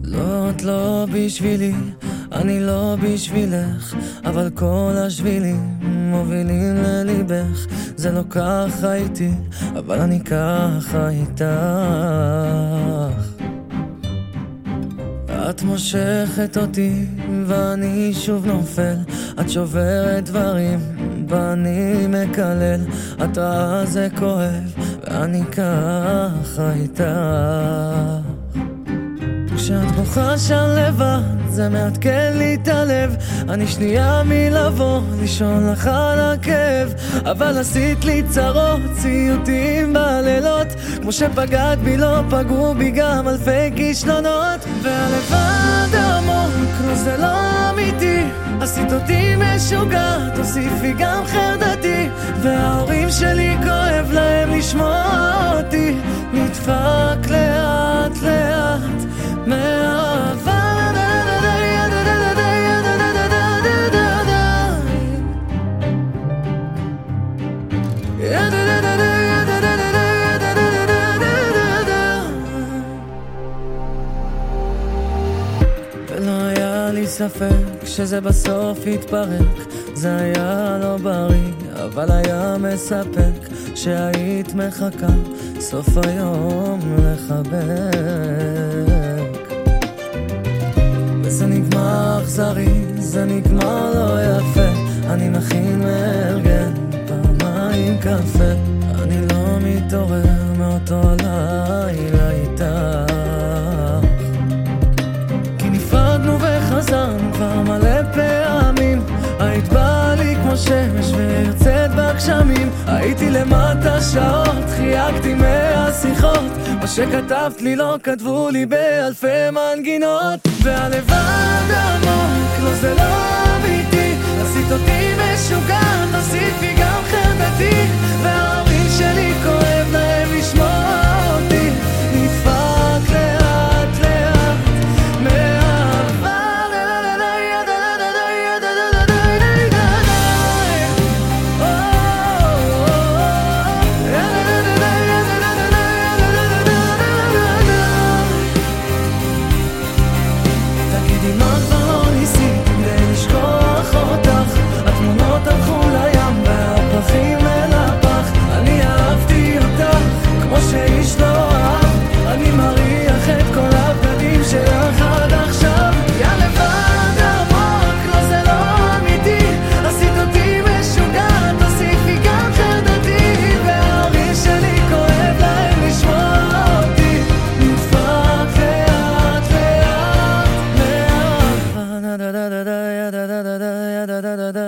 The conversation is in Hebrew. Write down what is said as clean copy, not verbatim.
לא, את לא בשבילי, אני לא בשבילך, אבל כל השבילים מובילים לליבך. זה לא ככה איתי, אבל אני ככה איתך. את מושכת אותי ואני שוב נופל, את שוברת דברים ואני מקלל. את רעה זה כואב ואני ככה איתך. כשאת בוכה שם לבד זה מעדכן לי את הלב. אני שנייה מלבוא לישון לך על הכאב, אבל עשית לי צרות, ציוטים בלילות. כמו שפגעת בי לא פגעו בי גם אלפי כישלונות. והלבד עמוק, לא זה לא אמיתי, עשית אותי משוגעת, תוסיפי גם חרדתי. וההורים שלי כואב להם לשמוע אותי נדפק לאט לאט מאהבה. ולא היה לי ספק שזה בסוף יתפרק. זה היה לא בריא אבל היה מספק שהיית מחכה סוף היום לחבק. וזה נגמר אכזרי, זה נגמר לא יפה. אני מכין מארגן פעמיים קפה. אני לא מתעורר מאותו לילה איתך, כי נפרדנו וחזרנו כבר מלא פעמים. היית באה לי כמו שמש ויוצאת בגשמים. הייתי למטה שעות, חייגתי מהשיחות. מה שכתבת לי לא כתבו לי באלפי מנגינות. והלבד עמוק, לא זה לא אמיתי, עשית אותי משוגע, תוסיפי גם חרדתי. וההורים שלי כואב להם לשמוע אותי נדפק לאט לאט מאהבה. תגידי מה כבר לא ניסית כדי לשכוח אותך. התמונות הלכו לים והפרחים אל הפח. אני אהבתי אותך כמו שאיש לא אהב. אני מריח את כל הבגדים שלך עד עכשיו. יא לבד עמוק, לא זה לא אמיתי, עשית אותי משוגע, תוסיפי גם חרדתי. וההורים שלי כואב להם לשמוע אותי נדפק לאט לאט מאהבה.